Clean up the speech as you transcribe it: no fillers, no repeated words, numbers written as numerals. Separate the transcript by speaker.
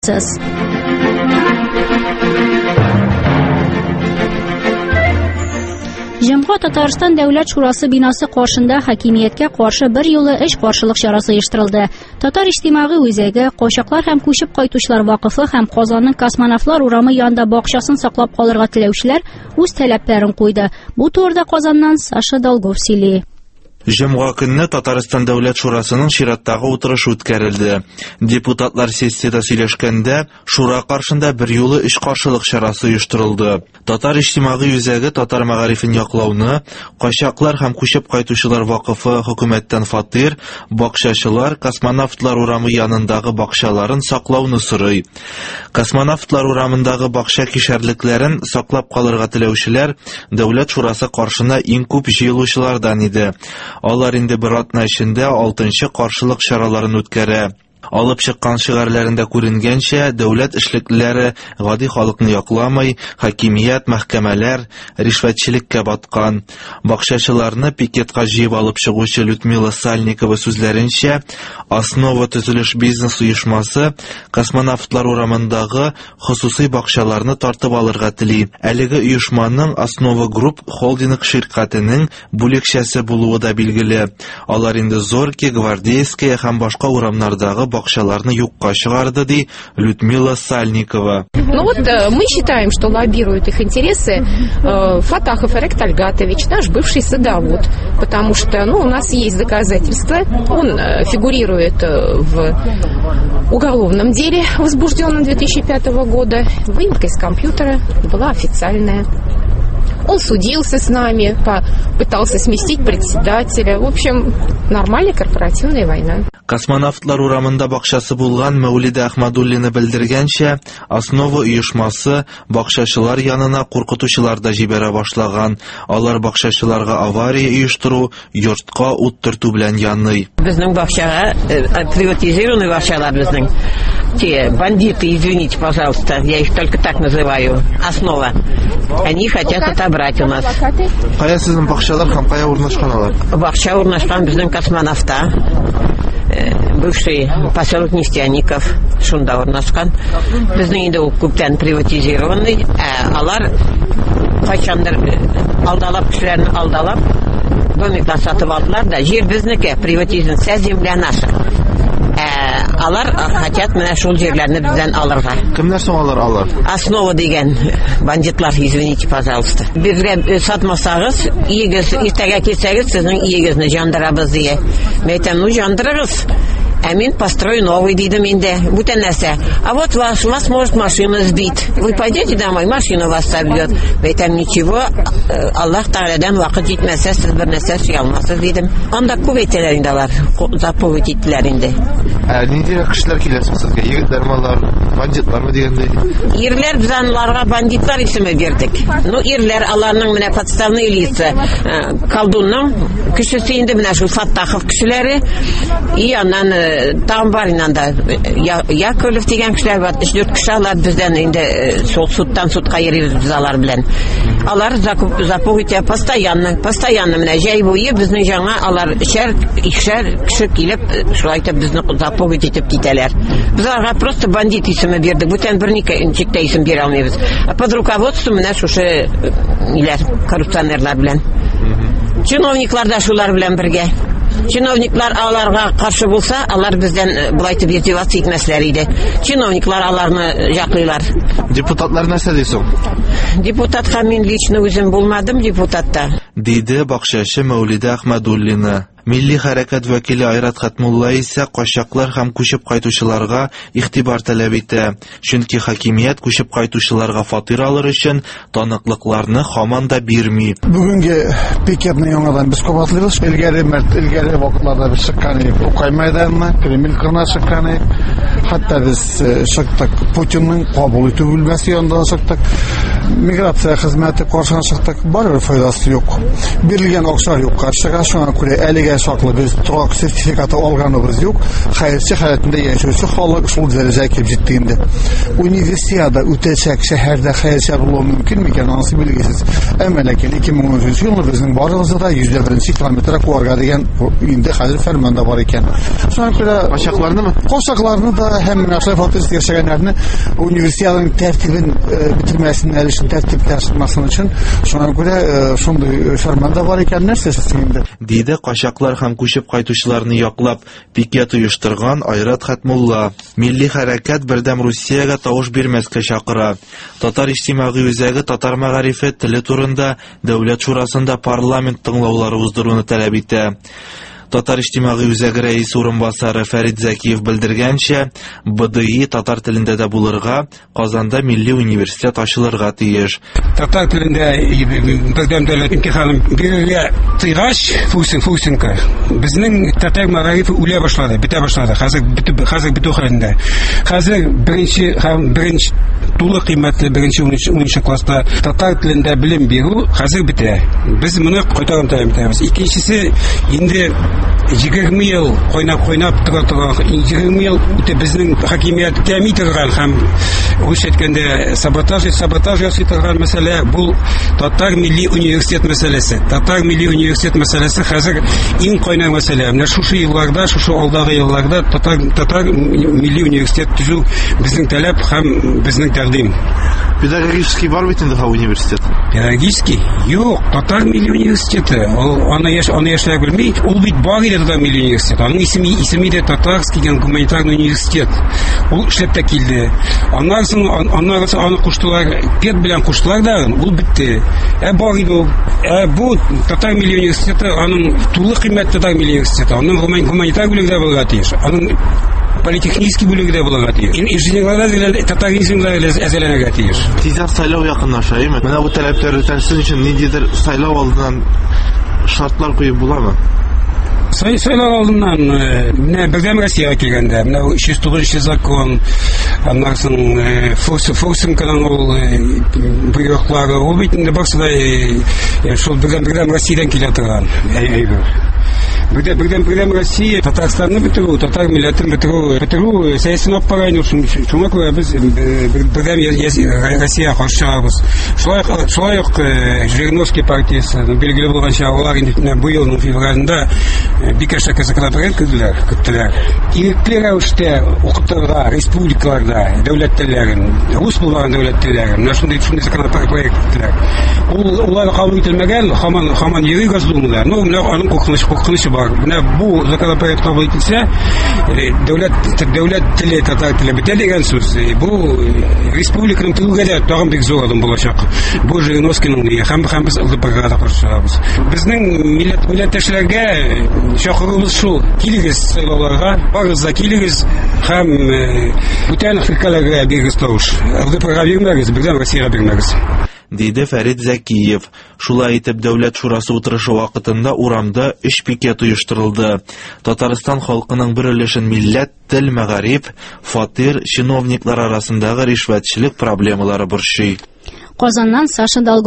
Speaker 1: Җомга Татарстан Дәүләт Шурасы бинасы каршында хакимияткә каршы бер юлы эш каршылык чарасы оештырылды. Татар иҗтимагый үзәге, Качаклар һәм күчеп кайтучылар вакыфы һәм Казанның Космонавтлар урамы янында бакчасын саклап калырга теләүчеләр үз таләпләрен куйды. Бу турыда Казаннан Саша Долгов сөйли.
Speaker 2: Җомга көнне Татарстан Дәүләт Шурасының чираттагы утырышы үткәрелде. Депутатлар сессияда сөйләшкәндә, шура каршында бер юлы эш каршылык чарасы оештырылды. Татар иҗтимагый үзәге татар мәгарифен яклауны, Качаклар һәм күчеп кайтучылар вакыфы хөкүмәттән фатир, бакчачылар Космонавтлар урамы янындагы бакчаларын саклауны сорый. Космонавтлар урамындагы бакча кишәрлекләрен саклап калырга теләүчеләр Дәүләт Шурасы каршына иң күп җыелучылардан иде. Алар инде бер атна эчендә 6нчы каршылык чараларын үткәрә. Алып чыккан шигырьләрендә күренгәнчә, дәүләт эшлеклеләре гади халыкны якламый, хакимият, мәхкәмәләр ришвәтчелеккә баткан. Бакчачыларны пикетка җыеп алып чыгучы Людмила Сальникова сүзләренчә, Основа төзелеш бизнес оешмасы Космонавтлар урамындагы хосусый бакчаларны тартып алырга тели. Әлеге оешманың Основа Групп холдинг ширкәтенең бүлекчәсе булуы да билгеле. Алар инде Зорки, Гвардейская һәм башка урамнардагы бакчаларны юкка чыгарды, ди Людмила Сальникова.
Speaker 3: Ну вот мы считаем, что лоббируют их интересы Фатахов Эрек Тальгатович, наш бывший садовод, потому что у нас есть доказательства, он фигурирует в уголовном деле, возбужденном 2005 года, выемка из компьютера была официальная. Он судился с нами, пытался сместить председателя. В общем, нормальная корпоративная война.
Speaker 2: Космонавтлар урамында бакчасы булган Мәүлидә Әхмәдуллина белдергәнчә, Основа оешмасы бакчачылар янына куркытучылар да җибәрә башлаган. Алар бакчачыларга авария оештыру, йортка ут төртү белән яный.
Speaker 4: Безнең бакчага приватизированный бакчалар безнең. Те бандиты, извините, пожалуйста, я их только так называю, Основа. Они хотят отобрать у нас.
Speaker 2: Кая сезнең бакчалар һәм кая урнашкан алар?
Speaker 4: Бакча урнашкан безнең Космонавта. Бывший поселок Нефтяников, шунда урнашкан. Безнең инде ул күптән приватизированный, алар кайчандыр алдалап кешеләрне алдалап, домиклар сатып алдылар да, җир безнеке, приватизация земля наша. Алар хотят менә шул җирләрне бездән алырга.
Speaker 2: Кемнәр соң алар?
Speaker 4: Основа дигән бандитлар, извините, пожалуйста. Безгә сатмасагыз, иегез, иртәгә килсәгез, сезнең иегезне җандырабыз дия. Мен әйтәм, җандырыгыз. Мин построю новый, дидем инде. Бүтән нәрсә. А вот вас может машина сбить. Вы пойдете домой, машина вас собьет. Мен әйтәм, ничего, Аллаһ Тәгаләдән вакыт җитмәсә, сез бер нәрсә эшли алмассыз, дидем. Анда күп әйтәләр инде алар, заповедь иттеләр инде.
Speaker 2: Нинди кешеләр килә сезгә? Егетләрме алар, бандитлармы дигәндәй?
Speaker 4: Ирләр без аларга бандитлар исеме бирдек. Ирләр аларның менә подставный лица. Колдунның кешесе инде менә шул Фаттахов кешеләре. И аннан там бар инде Яковлев дигән кешеләр бар. 3-4 кеше алар бездән инде сол судтан судка йөрибез без алар белән. Алар заповедь постоянно менә җәй буе безнең җаңа алар икешәр кеше килеп шулай итеп безне заповедь итеп китәләр. Без аларга просто бандит исеме бирдек. Бүтән берникә исем бирә алмыйбыз. Под руководством менә шушы коррупционерлар белән. Чиновниклар да шулар белән бергә. Чиновниклар аларга каршы булса, алар бездән булай итеп мотивация итмәсләр иде. Чиновниклар аларны яклыйлар.
Speaker 2: Депутатлар нәрсә дисең?
Speaker 4: Депутатка мин лично үзем булмадым депутатта.
Speaker 2: Диде бакчачы Мәүлидә Әхмәдуллина. Милли хәрәкәт вәкиле Айрат Хәтмулла исә Качаклар һәм күчеп кайтучыларга игътибар таләп итә. Чөнки хакимият күчеп кайтучыларга фатир алыр өчен таныклыкларны һаман да бирми.
Speaker 5: Бүгенге пикетны яңадан без кабатлыйбыз. Илгәре вакытларда без чыккан идек. Укай мәйданына, Кремль кырына чыккан идек. Хәтта без чыктык Путинның кабул итү бүлмәсе янында чыктык. Миграция хезмәте каршына чыктык. Барыбер файдасы юк. Берилген акча юкка чыга, шуңа күрә әлегә чаклы без торак сертификаты алганыбыз юк. Хәерче хәләтендә яшәүче халык шул дәрәҗәгә килеп җитте инде. Универсиада үтәчәк шәһәрдә хәерче булу мөмкин микән, анысы билгесез. Әмма ләкин 2013 елда безнең барыбызда да 101 километр куарга дигән инде хәзер фәрманда бар икән. Шуңа күрә кошакларны да һәм менә шулай фатист яшәгәннәрне универсиаданың тәртибен бетермәсеннәр өчен, тәртипкә чыкмасын өчен, шуңа күрә шундый фәрманда бар икән, нәрсәсе инде.
Speaker 2: Диде качаклар һәм күчеп кайтучыларны яклап пикет оештырган Айрат Хәтмулла. Милли хәрәкәт бердәм Русиягә тавыш бирмәскә чакыра. Татар иҗтимагый үзәге татар мәгарифе теле турында дәүләт шурасында парламент тыңлаулары уздыруны таләп итә. Татар иҗтимагый үзәге рәис урынбасары Фәрит Зәкиев белдергәнчә, БДИ татар телендә дә булырга, Казанда милли университет ачылырга тиеш.
Speaker 6: Татар телендә бердәм дәүләт имтиханын бирергә тыйгач, фусинка, безнең татар мәгарифе үлә башлады, бетә башлады. Хәзер бетү хәлендә. Хәзер беренче тулы кыйммәтле беренче 10 класста татар телендә белем бирү хәзер бетә. Без моны кайтарып итәбез. Икенчесе инде 20 ел кайнап тора 20 ел үтә безнең хакимият тәми торган һәм үз әйткәндә саботаж ясый торган мәсьәлә бу татар милли университет мәсьәләсе. Татар милли университет мәсьәләсе хәзер иң кайнар мәсьәлә. Менә шушы елларда, шушы алдагы елларда татар милли университет төзү безнең таләп һәм безнең тәкъдим.
Speaker 2: Педагогический бар бит инде университет.
Speaker 6: Педагогический? Юк, татар милли университеты. Аны яшьләр белми. Ул бит бар иде татар милли университет. Аның исеме дә татарский дигән гуманитарный университет. Ул эшләп тә килде. Аннан соң аны куштылар, пед белән куштылар да, ул битте. Бар иде ул. Бу татар милли университеты, аның тулы кыйммәтле татар милли университеты. Аның гуманитар бүлегендә булырга тиеш. Аның политехнический бүлегендә булырга тиеш. Инженерларда татаризмда әзерләнергә тиеш.
Speaker 2: Тиза сайлау якынлаша, әйме? Менә бу таләпләр үтәлсен өчен ниндидер сайлау алдыннан шартлар куеп буламы?
Speaker 6: Сайлау алдыннан менә бердәм Россиягә килгәндә, менә 309 закон, аннан соң Фурсенканың ул буйруклары, ул бит инде барсы да шул бердәм Россиядән килә торган. Бердәм Россия Татарстанны бетерү, татар милләтен бетерү сәяси напарайны шуңа күрә без бердәм Россия каршы чыгабыз. Шулай ук Жириновский партиясе билгеле булганча алар инде бу елның февралендә бик әшәке законопроект көттеләр. Ирекле рәвештә укытырга республикаларда дәүләт телләрен, рус булган дәүләт телләрен, менә шундый законопроект көттеләр. Улар кабул ителмәгән, һаман йөри Госдумада. Ну, менә аның куркынышы бар. Менә бу законопроект кабул ителсә, дәүләт теле, татар теле бетә дигән сүз. Бу республиканың телегә дә тагын бик зур адым булачак. Бу Жириновскийның һәм без ЛДПга да каршы чыгабыз. Безнең милләттәшләргә чакыруыбыз шул. Килегез сайлауларга, барыгыз да килегез һәм бүтән фикерләргә бирегез тавыш. ЛДПга бирмәгез, бердәм Россиягә бирмәгез.
Speaker 2: Диде Фәрит Зәкиев. Шулай итеп, дәүләт шурасы утырышы вакытында урамда 3 пикет оештырылды. Татарстан халкының бер өлешен милләт, тел, мәгариф, фатир, чиновниклар арасындагы ришвәтчелек проблемалары борчый.
Speaker 1: Казаннан Саша